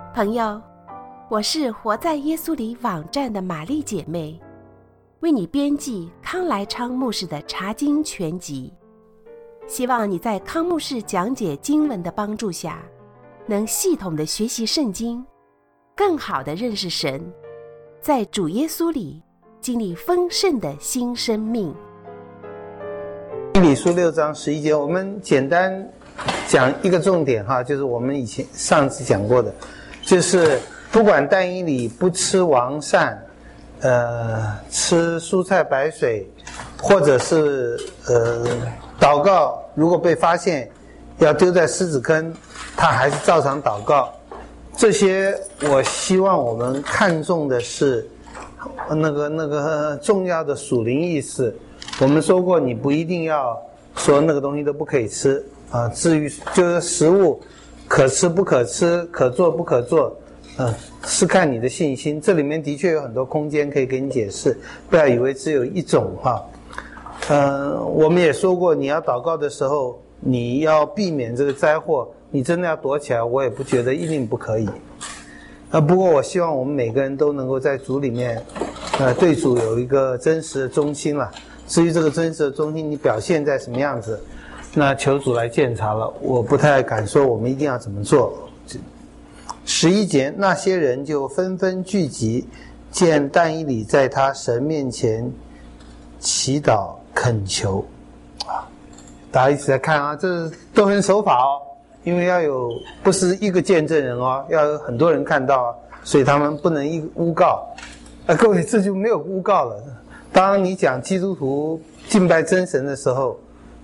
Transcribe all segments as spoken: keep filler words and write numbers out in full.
朋友，我是活在耶稣里网站的玛丽姐妹，为你编辑康来昌牧师的查经全集，希望你在康牧师讲解经文的帮助下，能系统的学习圣经，更好的认识神，在主耶稣里经历丰盛的新生命。 以理书六章十一节，我们简单讲一个重点哈，就是我们以前上次讲过的，就是不管但以理不吃王膳，呃，吃蔬菜白水，或者是呃祷告，如果被发现要丢在狮子坑，他还是照常祷告。这些我希望我们看重的是那个那个重要的属灵意识。我们说过，你不一定要说那个东西都不可以吃啊。至于就是食物可吃不可吃，可做不可做，嗯，是看你的信心。这里面的确有很多空间可以给你解释，不要以为只有一种哈。嗯，我们也说过，你要祷告的时候，你要避免这个灾祸，你真的要躲起来，我也不觉得一定不可以。啊，不过我希望我们每个人都能够在主里面，呃，对主有一个真实的忠心了。至于这个真实的忠心，你表现在什么样子，那求主来鉴察了。我不太敢说我们一定要怎么做。十一节，那些人就纷纷聚集，见但以理在他神面前祈祷恳求。啊，大家一起来看啊，这都很守法哦，因为要有不是一个见证人哦，要有很多人看到啊，所以他们不能一诬告。啊，各位，这就没有诬告了。当你讲基督徒敬拜真神的时候，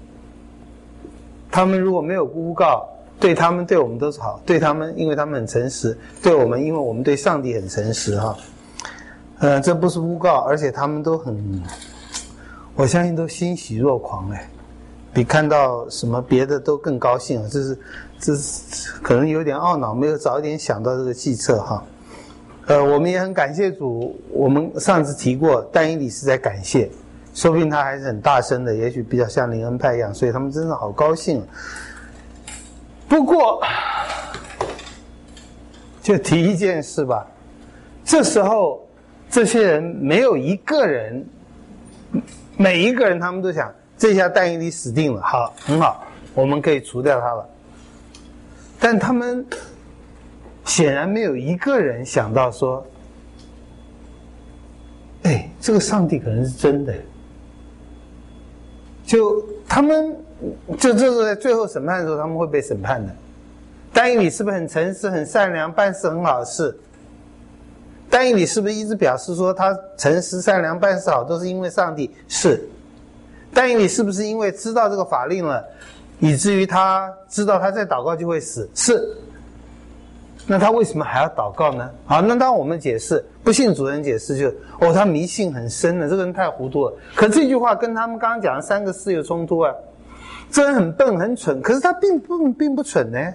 他们如果没有诬告，对他们对我们都是好，对他们因为他们很诚实，对我们因为我们对上帝很诚实哈。呃，这不是诬告，而且他们都很，我相信都欣喜若狂哎，比看到什么别的都更高兴了。这是这是可能有点懊恼，没有早一点想到这个计策哈。呃，我们也很感谢主。我们上次提过，但以理是在感谢，说不定他还是很大声的，也许比较像灵恩派一样，所以他们真的好高兴。不过，就提一件事吧，这时候这些人没有一个人，每一个人他们都想，这下但以理死定了，好，很好，我们可以除掉他了。但他们显然没有一个人想到说，哎，这个上帝可能是真的。就他们就这个在最后审判的时候，他们会被审判的。但以理是不是很诚实、很善良、办事很好的事？但以理是不是一直表示说他诚实、善良、办事好都是因为上帝？是。但以理是不是因为知道这个法令了，以至于他知道他再祷告就会死？是。那他为什么还要祷告呢？好，那当我们解释，不信主人解释就，哦，他迷信很深了，这个人太糊涂了。可这句话跟他们刚刚讲的三个事有冲突啊。这人很笨很蠢，可是他并不并不蠢呢。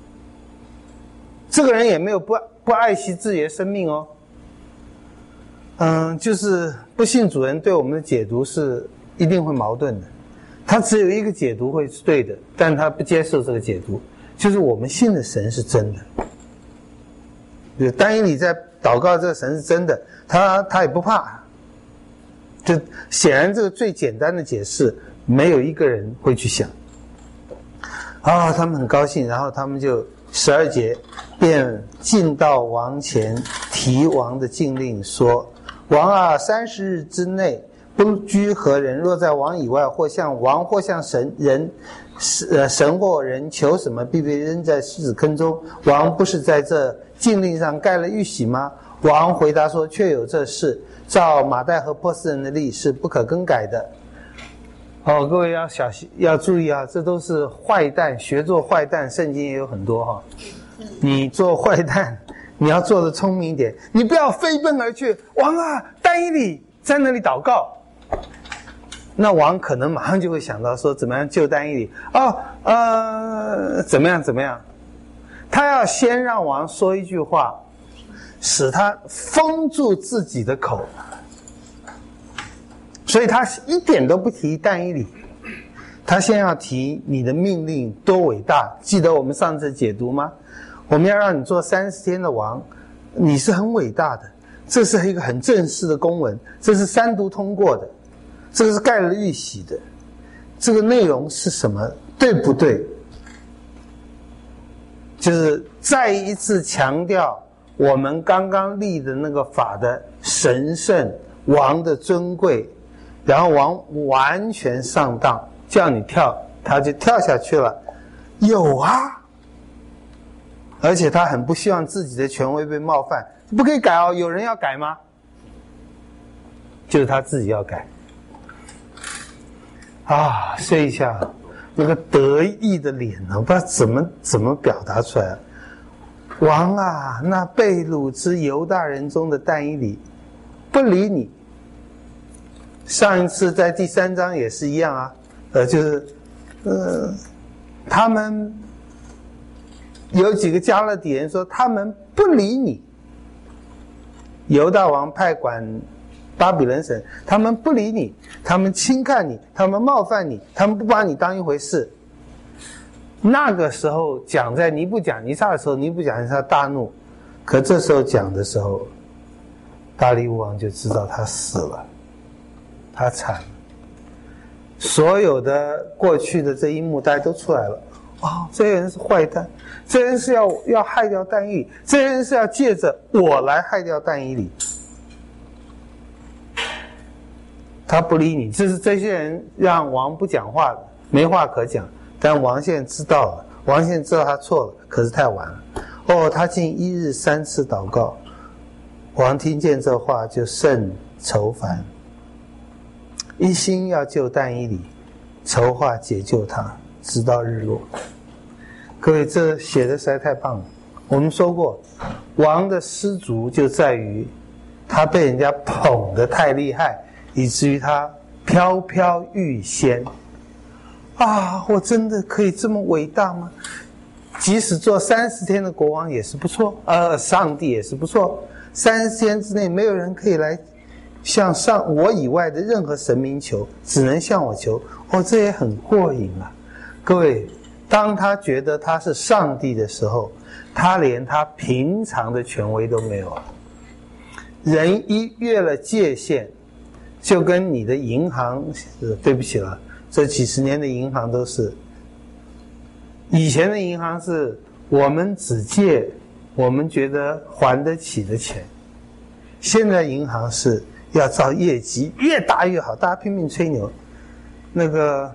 这个人也没有不不爱惜自己的生命哦。嗯，就是不信主人对我们的解读是一定会矛盾的。他只有一个解读会是对的，但他不接受这个解读，就是我们信的神是真的。但以理在祷告这个神是真的，他他也不怕。就显然这个最简单的解释，没有一个人会去想。啊，他们很高兴，然后他们就十二节便进到王前，提王的禁令说：王啊，三十日之内不居何人，若在王以外，或向王或向神人。呃，神或人求什么，必被扔在狮子坑中。王不是在这禁令上盖了玉玺吗？王回答说：确有这事，照马代和波斯人的例是不可更改的。哦，各位要小心，要注意啊，这都是坏蛋学做坏蛋，圣经也有很多哈。你做坏蛋，你要做得聪明一点，你不要飞奔而去。王啊，但以理在那里祷告。那王可能马上就会想到说怎么样救但以理哦，呃，怎么样怎么样？他要先让王说一句话，使他封住自己的口，所以他一点都不提但以理，他先要提你的命令多伟大。记得我们上次解读吗？ 我们要让你做三十天的王，你是很伟大的，这是一个很正式的公文，这是三读通过的，这个是盖了玉玺的，这个内容是什么，对不对？就是再一次强调我们刚刚立的那个法的神圣，王的尊贵，然后王完全上当，叫你跳他就跳下去了。有啊，而且他很不希望自己的权威被冒犯，不可以改哦。有人要改吗？就是他自己要改啊，睡一下那个得意的脸呢，不知道怎么怎么表达出来。王啊，那被掳之犹大人中的但以理不理你。上一次在第三章也是一样啊，呃，就是呃，他们有几个加勒底人说他们不理你。犹大王派管巴比伦省，他们不理你，他们轻看你，他们冒犯你，他们不把你当一回事。那个时候讲在尼布甲尼撒的时候，尼布甲尼撒大怒，可这时候讲的时候，大利乌王就知道他死了，他惨了。所有的过去的这一幕大家都出来了。哦，这些人是坏蛋，这些人是要要害掉但以理，这些人是要借着我来害掉但以理。他不理你，这是这些人让王不讲话的，没话可讲。但王现在知道了，王现在知道他错了，可是太晚了。哦，他竟一日三次祷告，王听见这话就甚愁烦，一心要救但以理，筹划解救他，直到日落。各位，这写的实在太棒了。我们说过，王的失足就在于他被人家捧得太厉害，以至于他飘飘欲仙。啊，我真的可以这么伟大吗？即使做三十天的国王也是不错，呃，上帝也是不错。三十天之内没有人可以来向上我以外的任何神明求，只能向我求。哦，这也很过瘾啊！各位，当他觉得他是上帝的时候，他连他平常的权威都没有了。人一越了界限，就跟你的银行，呃，对不起了。这几十年的银行都是，以前的银行是我们只借我们觉得还得起的钱，现在银行是要照业绩，越大越好，大家拼命吹牛。那个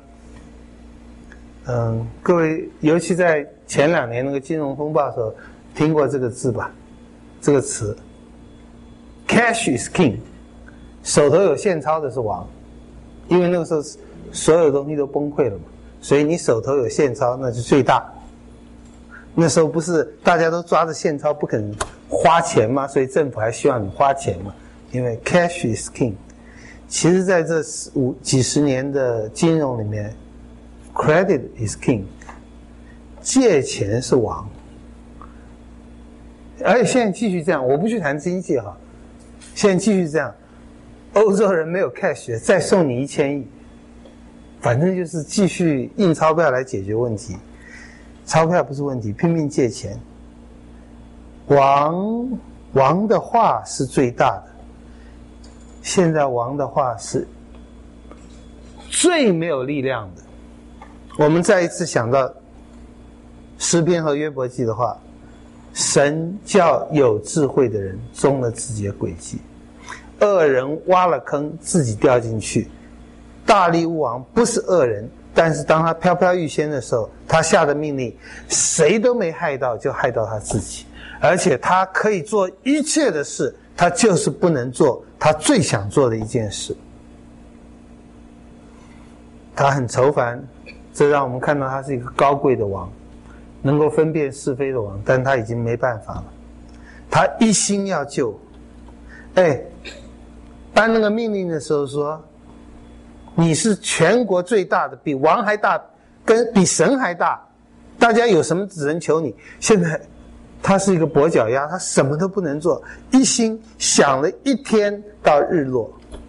嗯，各位尤其在前两年那个金融风暴的时候听过这个字吧，这个词 Cash is king， 手头有现钞的是王，因为那个时候所有东西都崩溃了嘛，所以你手头有现钞那是最大。那时候不是大家都抓着现钞不肯花钱吗？所以政府还希望你花钱嘛，因为 cash is king。 其实在这五几十年的金融里面 credit is king， 借钱是王。而且现在继续这样，我不去谈经济哈，现在继续这样，欧洲人没有 cash， 再送你一千亿，反正就是继续印钞票来解决问题。钞票不是问题，拼命借钱。王王的话是最大的，现在王的话是最没有力量的。我们再一次想到诗篇和约伯记的话，神叫有智慧的人中了自己的诡计，恶人挖了坑自己掉进去。大利乌王不是恶人，但是当他飘飘欲仙的时候，他下的命令谁都没害到，就害到他自己。而且他可以做一切的事，他就是不能做他最想做的一件事。他很愁烦，这让我们看到他是一个高贵的王，能够分辨是非的王，但他已经没办法了。他一心要救。哎，颁那个命令的时候说，你是全国最大的，比王还大，跟比神还大，大家有什么只能求你。现在他是一个跛脚鸭，他什么都不能做，一心想了一天到日落。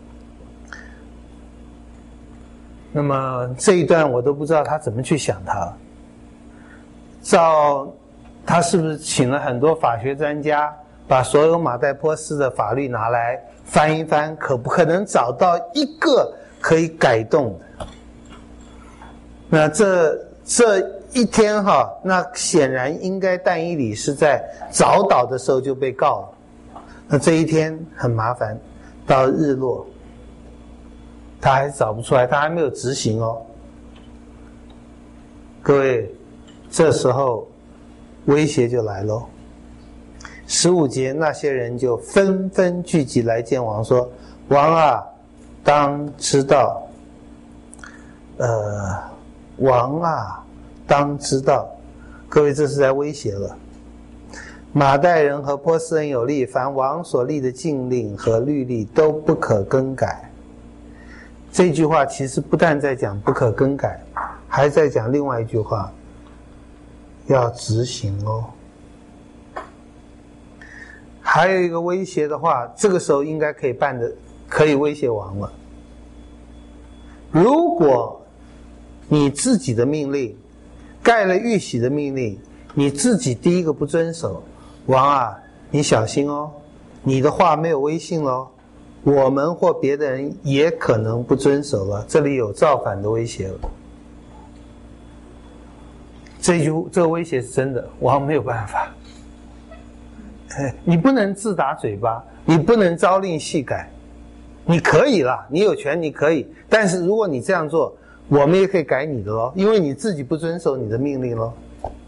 那么这一段我都不知道他怎么去想他了。照他是不是请了很多法学专家，把所有马代波斯的法律拿来翻一翻，可不可能找到一个可以改动的？那这这一天哈，那显然应该但以理是在早祷的时候就被告了。那这一天很麻烦，到日落，他还找不出来，他还没有执行哦。各位，这时候威胁就来咯。十五节，那些人就纷纷聚集来见王，说：“王啊，当知道，呃，王啊，当知道。”各位，这是在威胁了。马代人和波斯人有例，凡王所立的禁令和律例都不可更改。这句话其实不但在讲不可更改，还在讲另外一句话，要执行哦。还有一个威胁的话，这个时候应该可以办的，可以威胁王了。如果你自己的命令盖了玉玺的命令，你自己第一个不遵守，王啊，你小心哦，你的话没有威信咯，我们或别的人也可能不遵守了，这里有造反的威胁了。这句这个威胁是真的，王没有办法。你不能自打嘴巴，你不能朝令夕改，你可以啦，你有权你可以，但是如果你这样做，我们也可以改你的咯，因为你自己不遵守你的命令咯。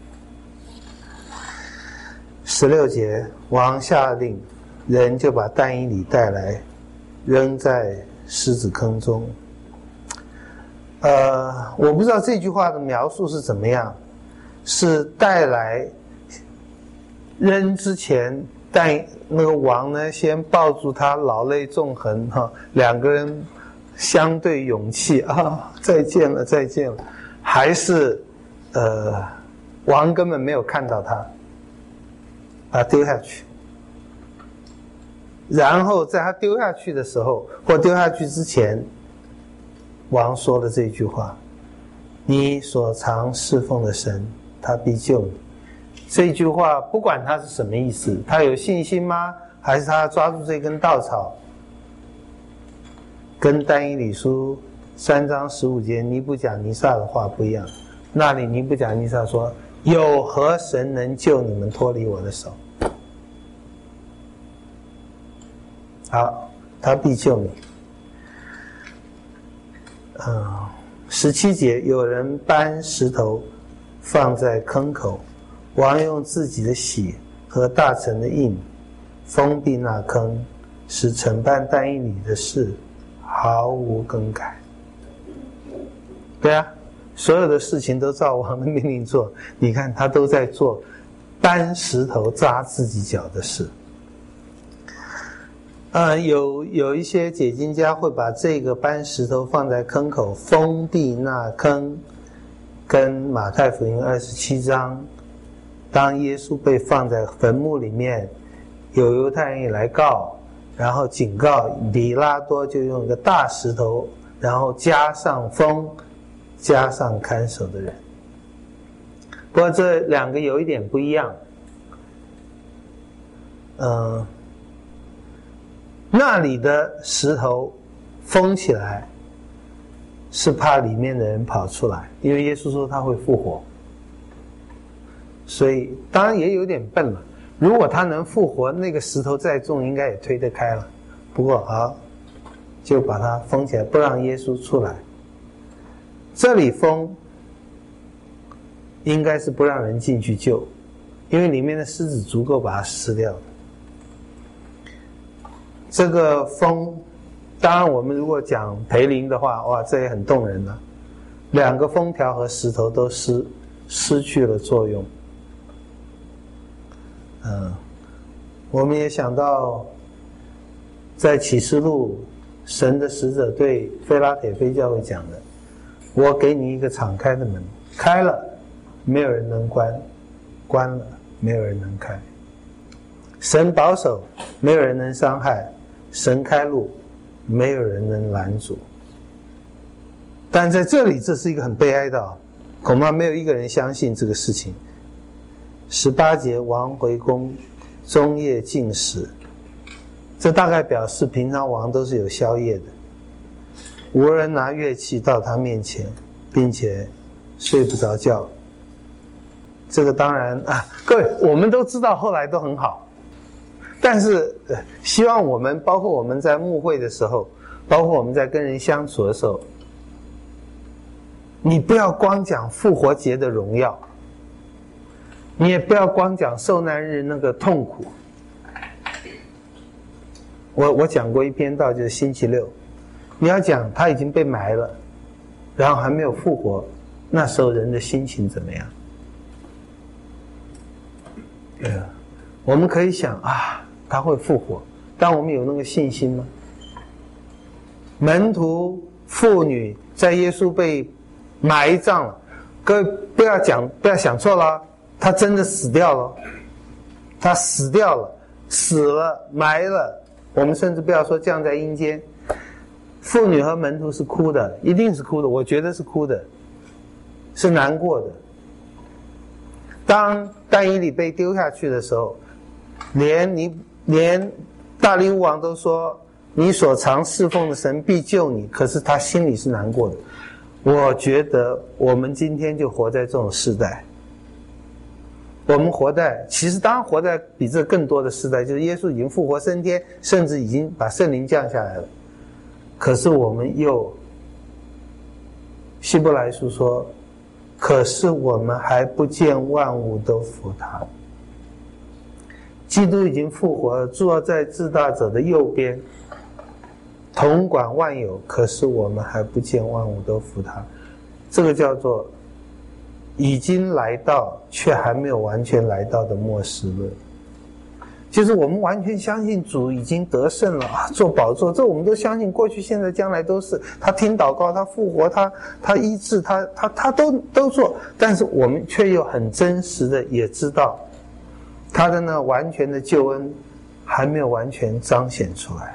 十六节，王下令，人就把但以理带来，扔在狮子坑中。呃，我不知道这句话的描述是怎么样，是带来扔之前，但那个王呢，先抱住他，老泪纵横哈，两个人相对勇气啊，再见了，再见了，还是呃，王根本没有看到他，把他丢下去，然后在他丢下去的时候，或丢下去之前，王说了这句话：“你所常侍奉的神，他必救你。”这句话不管他是什么意思，他有信心吗？还是他抓住这根稻草？跟但以理书三章十五节尼布甲尼撒的话不一样。那里尼布甲尼撒说：“有何神能救你们脱离我的手？”好，他必救你。嗯，十七节，有人搬石头放在坑口，王用自己的血和大臣的印封闭那坑，使承办但以理的事毫无更改。对啊，所有的事情都照王的命令做，你看他都在做搬石头扎自己脚的事。呃，有有一些解经家会把这个搬石头放在坑口封闭那坑，跟马太福音二十七章，当耶稣被放在坟墓里面，有犹太人也来告，然后警告比拉多，就用一个大石头，然后加上封，加上看守的人。不过这两个有一点不一样，嗯、呃。那里的石头封起来，是怕里面的人跑出来，因为耶稣说他会复活，所以当然也有点笨了。如果他能复活，那个石头再重应该也推得开了。不过啊，就把它封起来，不让耶稣出来。这里封应该是不让人进去救，因为里面的狮子足够把它吃掉的。这个封，当然我们如果讲培灵的话，哇，这也很动人了。两个封条和石头都失失去了作用。嗯，我们也想到，在启示录，神的使者对非拉铁非教会讲的：“我给你一个敞开的门，开了，没有人能关；关了，没有人能开。神保守，没有人能伤害。”神开路，没有人能拦阻。但在这里，这是一个很悲哀的，恐怕没有一个人相信这个事情。 十八节王回宫，终夜禁食。这大概表示平常王都是有宵夜的，无人拿乐器到他面前，并且睡不着觉。这个当然啊，各位我们都知道后来都很好，但是、呃、希望我们包括我们在牧会的时候，包括我们在跟人相处的时候，你不要光讲复活节的荣耀，你也不要光讲受难日那个痛苦。我我讲过一篇道，就是星期六，你要讲他已经被埋了，然后还没有复活，那时候人的心情怎么样？呃，我们可以想啊，他会复活，但我们有那个信心吗？门徒、妇女在耶稣被埋葬了，各位不要讲，不要想错了，他真的死掉了，他死掉了，死了，埋了。我们甚至不要说降在阴间，妇女和门徒是哭的，一定是哭的，我觉得是哭的，是难过的。当但以理被丢下去的时候，连你连大利乌王都说你所常侍奉的神必救你，可是他心里是难过的。我觉得我们今天就活在这种时代，我们活在其实当然活在比这更多的时代，就是耶稣已经复活升天，甚至已经把圣灵降下来了，可是我们又希伯来书说，可是我们还不见万物都服他。基督已经复活了，坐在至大者的右边，统管万有，可是我们还不见万物都服他。这个叫做已经来到却还没有完全来到的末世论，就是我们完全相信主已经得胜了啊，做宝座，这我们都相信，过去现在将来都是，他听祷告，他复活，他他医治，他他他都都做，但是我们却又很真实的也知道他的那完全的救恩还没有完全彰显出来。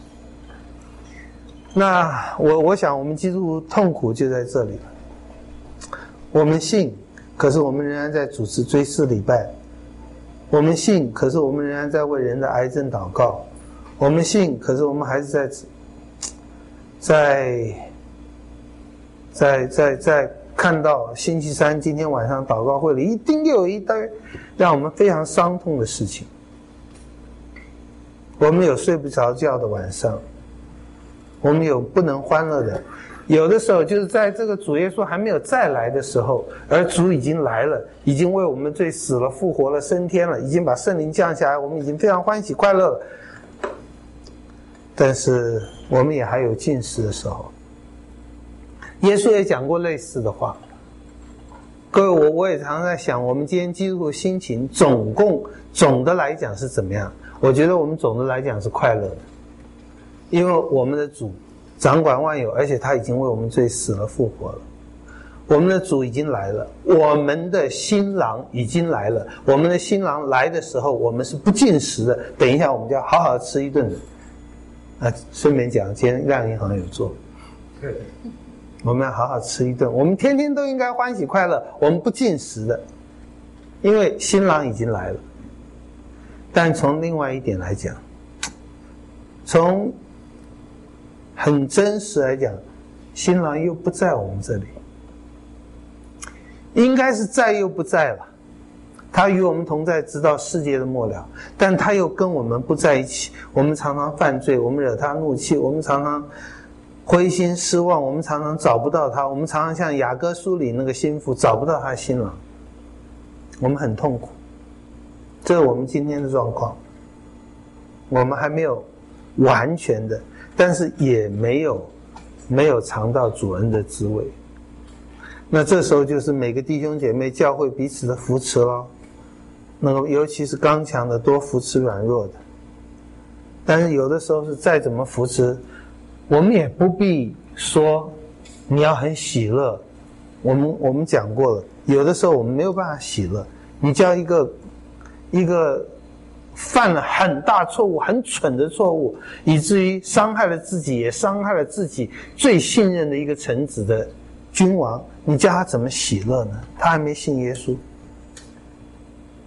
那我我想我们基督徒痛苦就在这里了。我们信，可是我们仍然在主持追思礼拜；我们信，可是我们仍然在为人的癌症祷告；我们信，可是我们还是在在在在在看到星期三今天晚上祷告会里一定又有一堆让我们非常伤痛的事情。我们有睡不着觉的晚上，我们有不能欢乐的，有的时候就是在这个主耶稣还没有再来的时候，而主已经来了，已经为我们罪死了，复活了，升天了，已经把圣灵降下来，我们已经非常欢喜快乐了。但是我们也还有禁食的时候。耶稣也讲过类似的话。各位，我我也常常在想，我们今天基督徒心情总共总的来讲是怎么样？我觉得我们总的来讲是快乐的，因为我们的主掌管万有，而且他已经为我们罪死了复活了。我们的主已经来了，我们的新郎已经来了。我们的新郎来的时候，我们是不禁食的。等一下我们就要好好吃一顿的。啊，顺便讲，今天亮银行有做，我们要好好吃一顿。我们天天都应该欢喜快乐，我们不禁食的，因为新郎已经来了。但从另外一点来讲，从很真实来讲，新郎又不在我们这里，应该是在又不在了。他与我们同在，直到世界的末了，但他又跟我们不在一起。我们常常犯罪，我们惹他怒气，我们常常灰心失望，我们常常找不到他，我们常常像雅歌书里那个心腹找不到他新郎，我们很痛苦。这是我们今天的状况。我们还没有完全的，但是也没有没有尝到主恩的滋味。那这时候就是每个弟兄姐妹教会彼此的扶持咯。那个尤其是刚强的多扶持软弱的。但是有的时候是再怎么扶持，我们也不必说你要很喜乐。我们我们讲过了，有的时候我们没有办法喜乐。你叫一个一个犯了很大错误、很蠢的错误，以至于伤害了自己，也伤害了自己最信任的一个臣子的君王，你叫他怎么喜乐呢？他还没信耶稣。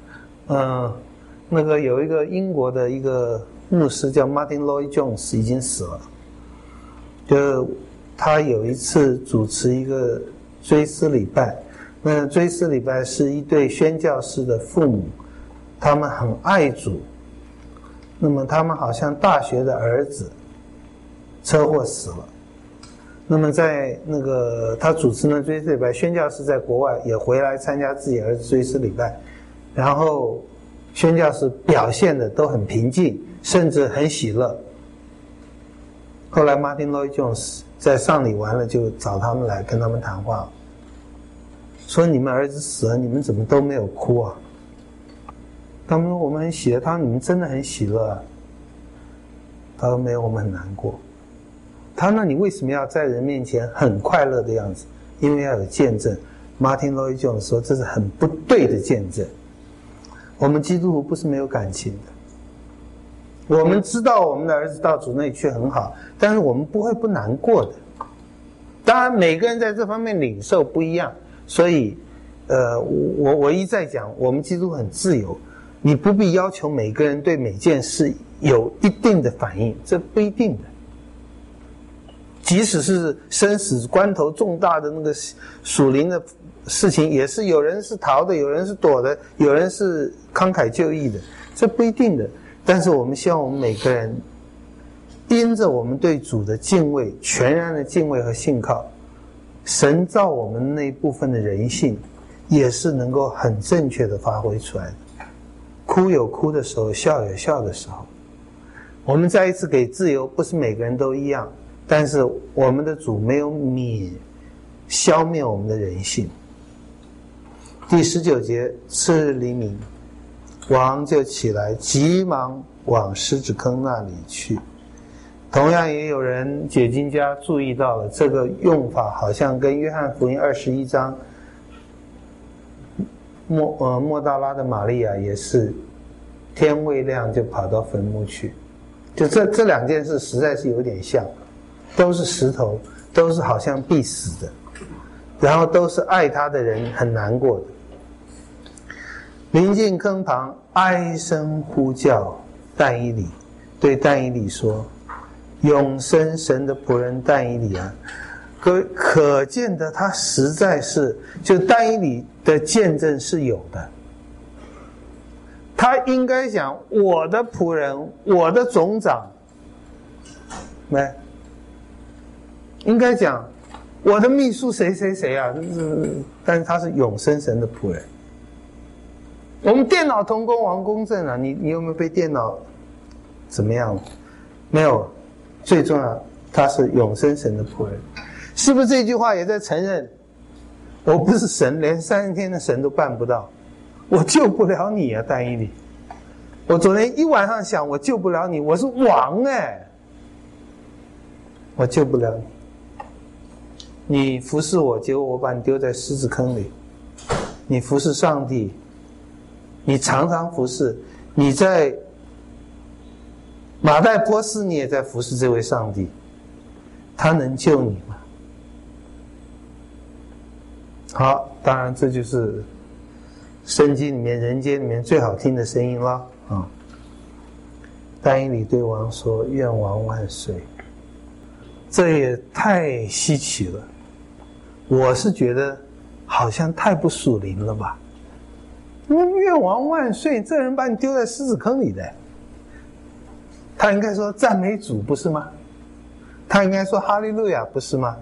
嗯，那个有一个英国的一个牧师叫 Martin Lloyd Jones 已经死了，就他有一次主持一个追思礼拜，那追思礼拜是一对宣教士的父母，他们很爱主，那么他们好像大学的儿子车祸死了，那么在那个他主持的追思礼拜，宣教士在国外也回来参加自己儿子追思礼拜，然后宣教士表现的都很平静，甚至很喜乐。后来 Martin Lloyd Jones 在丧礼完了就找他们来跟他们谈话，说你们儿子死了，你们怎么都没有哭啊？他们说我们很喜乐。他说你们真的很喜乐啊？他说没有，我们很难过。他说那你为什么要在人面前很快乐的样子？因为要有见证。 Martin Lloyd Jones 说这是很不对的见证。我们基督徒不是没有感情的，我们知道我们的儿子到主那里去很好，但是我们不会不难过的。当然每个人在这方面领受不一样，所以呃，我我一再讲，我们基督徒很自由，你不必要求每个人对每件事有一定的反应，这不一定的。即使是生死关头重大的那个属灵的事情，也是有人是逃的，有人是躲的，有人是慷慨就义的，这不一定的。但是我们希望我们每个人因着我们对主的敬畏，全然的敬畏和信靠，神造我们那一部分的人性也是能够很正确的发挥出来的。哭有哭的时候，笑有笑的时候。我们再一次给自由，不是每个人都一样，但是我们的主没有灭消灭我们的人性。第十九节，次日黎明，王就起来，急忙往狮子坑那里去。同样也有人解经家注意到了这个用法，好像跟约翰福音二十一章莫呃莫大拉的玛利亚也是天未亮就跑到坟墓去，就这这两件事实在是有点像，都是石头，都是好像必死的，然后都是爱他的人很难过的。临近坑旁，哀声呼叫但以理，对但以理说：永生神的仆人但以理啊！各位可见的，他实在是就但以理的见证是有的。他应该讲我的仆人，我的总长，没，应该讲我的秘书谁谁谁啊，但是他是永生神的仆人。我们电脑同工王公正啊，你你有没有被电脑怎么样？没有。最重要，他是永生神的仆人，是不是这句话也在承认我不是神，连三十天的神都办不到，我救不了你啊，但以理。我昨天一晚上想，我救不了你，我是王哎，我救不了你。你服侍我，结果我把你丢在狮子坑里。你服侍上帝，你常常服侍，你在马代波斯，你也在服侍这位上帝，他能救你吗？好，当然这就是圣经里面人间里面最好听的声音了啊！但以理对王说：愿王万岁。这也太稀奇了，我是觉得好像太不属灵了吧。愿王万岁，这人把你丢在狮子坑里的，他应该说赞美主，不是吗？他应该说哈利路亚，不是吗？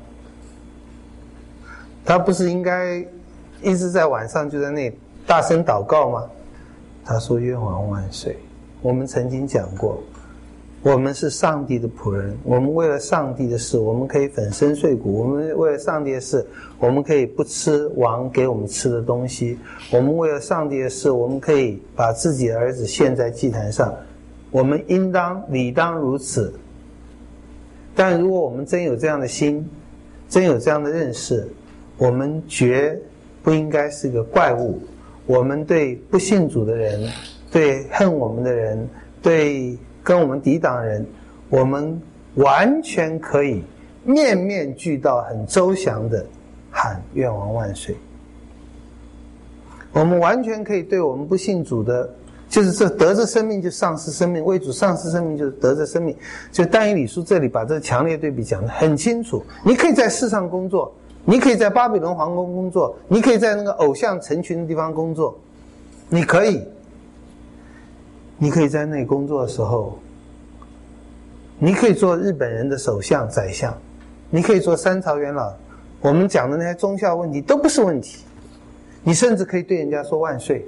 他不是应该一直在晚上就在那里大声祷告吗？他说愿王万岁。我们曾经讲过，我们是上帝的仆人，我们为了上帝的事，我们可以粉身碎骨，我们为了上帝的事，我们可以不吃王给我们吃的东西，我们为了上帝的事，我们可以把自己的儿子献在祭坛上，我们应当理当如此。但如果我们真有这样的心，真有这样的认识，我们绝不应该是个怪物。我们对不信主的人，对恨我们的人，对跟我们抵挡人，我们完全可以面面俱到，很周详的喊愿王万岁。 我们完全可以对我们不信主的，就是这得着生命就丧失生命，为主丧失生命就是得着生命。就但以理书这里把这个强烈对比讲得很清楚。你可以在世上工作，你可以在巴比伦皇宫工作，你可以在那个偶像成群的地方工作，你可以，你可以在那里工作的时候，你可以做日本人的首相、宰相，你可以做三朝元老，我们讲的那些宗教问题都不是问题。你甚至可以对人家说万岁，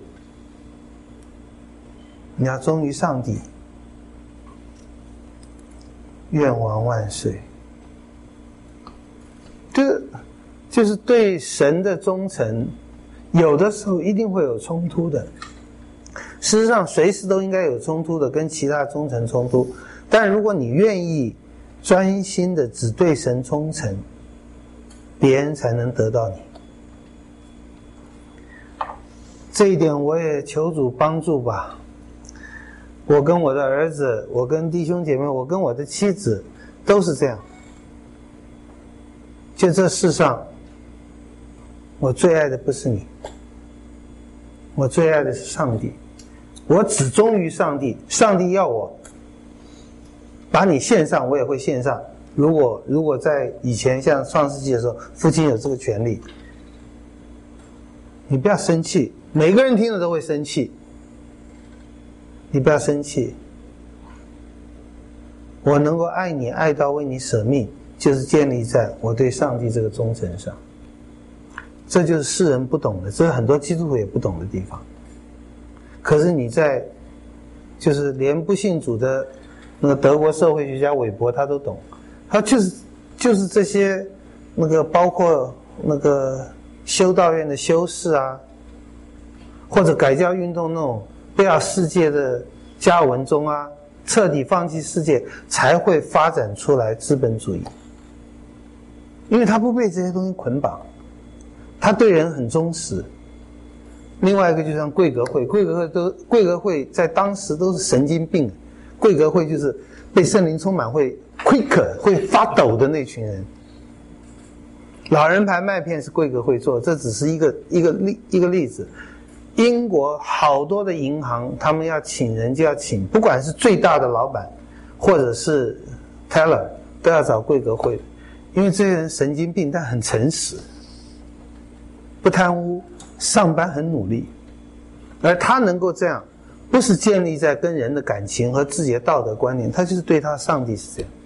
你要忠于上帝，愿王万岁。这就是对神的忠诚，有的时候一定会有冲突的。事实上，随时都应该有冲突的，跟其他忠诚冲突。但如果你愿意专心的只对神忠诚，别人才能得到你。这一点我也求主帮助吧。我跟我的儿子，我跟弟兄姐妹，我跟我的妻子都是这样。就这世上，我最爱的不是你，我最爱的是上帝。我只忠于上帝，上帝要我把你献上，我也会献上。如果如果在以前像创世纪的时候，父亲有这个权利，你不要生气，每个人听了都会生气，你不要生气。我能够爱你爱到为你舍命，就是建立在我对上帝这个忠诚上。这就是世人不懂的，这是很多基督徒也不懂的地方。可是你在就是连不信主的那个德国社会学家韦伯他都懂，他就是就是这些那个包括那个修道院的修士啊，或者改教运动那种不要世界的加尔文宗啊，彻底放弃世界，才会发展出来资本主义。因为他不被这些东西捆绑，他对人很忠实。另外一个就像贵格会，贵格会都贵格会在当时都是神经病，贵格会就是被圣灵充满会 quick 会发抖的那群人。老人牌麦片是贵格会做，这只是一个一个例一个例子。英国好多的银行，他们要请人就要请，不管是最大的老板，或者是 teller， 都要找贵格会，因为这些人神经病，但很诚实，不贪污，上班很努力，而他能够这样，不是建立在跟人的感情和自己的道德观念，他就是对他上帝是这样。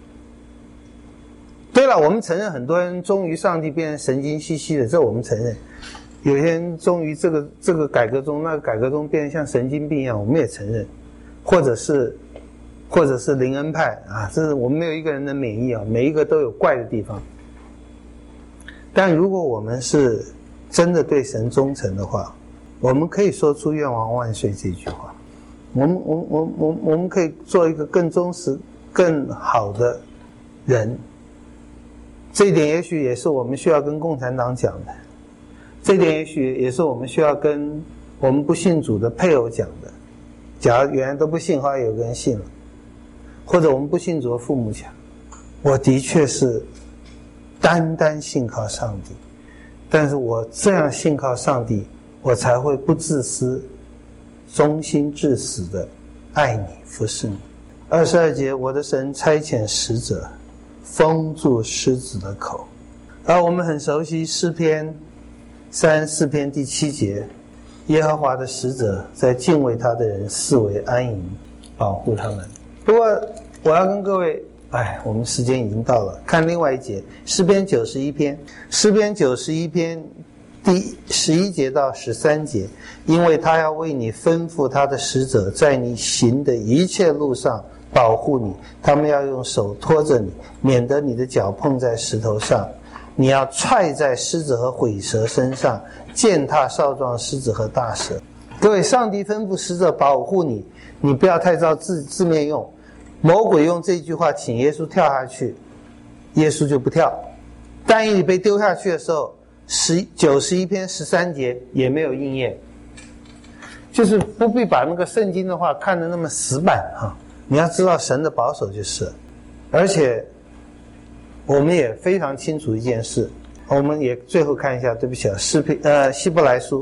对了，我们承认很多人忠于上帝变成神经兮兮的，这我们承认。有些人忠于这个这个改革中那个改革中变成像神经病一样，我们也承认。或者是或者是灵恩派啊，这是我们没有一个人能免疫啊，每一个都有怪的地方。但如果我们是真的对神忠诚的话，我们可以说出愿王万岁这句话。我们我我我我们可以做一个更忠实更好的人。这一点也许也是我们需要跟共产党讲的，这一点也许也是我们需要跟我们不信主的配偶讲的。假如原来都不信，后来有个人信了，或者我们不信主的父母讲，我的确是单单信靠上帝，但是我这样信靠上帝，我才会不自私，忠心至死的爱你服侍你。二十二节，我的神差遣使者封住狮子的口。而我们很熟悉诗篇三十四篇第七节，耶和华的使者在敬畏他的人视为安营，保护他们。不过我要跟各位，哎，我们时间已经到了，看另外一节，诗篇九十一篇，诗篇九十一篇第十一节到十三节，因为他要为你吩咐他的使者，在你行的一切路上保护你，他们要用手托着你，免得你的脚碰在石头上。你要踹在狮子和毁蛇身上，践踏少壮狮子和大蛇。各位，上帝吩咐使者保护你，你不要太照字字面用。魔鬼用这句话请耶稣跳下去，耶稣就不跳。但以理被丢下去的时候，十九十一篇十三节也没有应验。就是不必把那个圣经的话看得那么死板啊，你要知道神的保守就是了。而且我们也非常清楚一件事，我们也最后看一下，对不起啊，诗篇呃希伯来书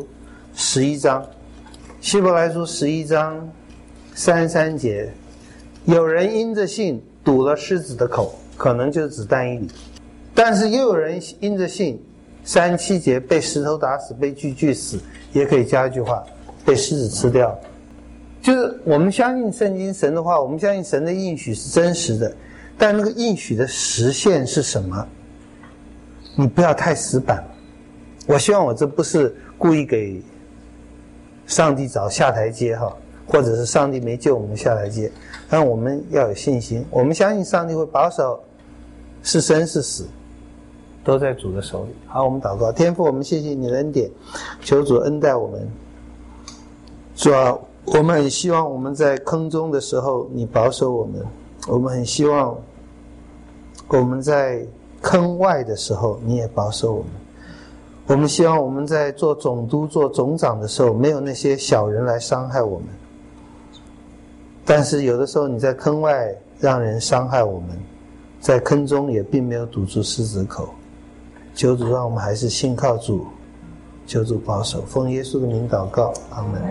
十一章，希伯来书十一章三十三节，有人因着信堵了狮子的口，可能就是指但以理，但是又有人因着信，三十七节被石头打死，被锯锯死，也可以加一句话，被狮子吃掉。就是我们相信圣经神的话，我们相信神的应许是真实的，但那个应许的实现是什么？你不要太死板。我希望我这不是故意给上帝找下台阶哈，或者是上帝没救我们下台阶，但我们要有信心，我们相信上帝会保守，是生是死都在主的手里。好，我们祷告。天父，我们谢谢你的恩典，求主恩待我们。主啊，我们很希望我们在坑中的时候你保守我们，我们很希望我们在坑外的时候你也保守我们。我们希望我们在做总督做总长的时候没有那些小人来伤害我们，但是有的时候你在坑外让人伤害我们，在坑中也并没有堵住狮子口。求主让我们还是信靠主，求主保守，奉耶稣的名祷告，阿们。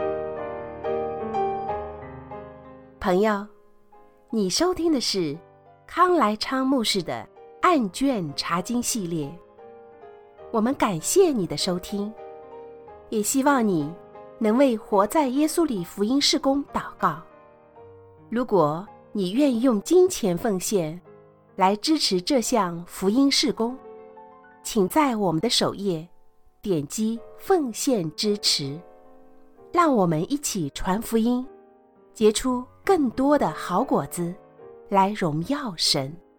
朋友，你收听的是康来昌牧师的案卷查经系列，我们感谢你的收听，也希望你能为活在耶稣里福音事工祷告。如果你愿意用金钱奉献来支持这项福音事工，请在我们的首页点击奉献支持，让我们一起传福音，结出更多的好果子，来荣耀神。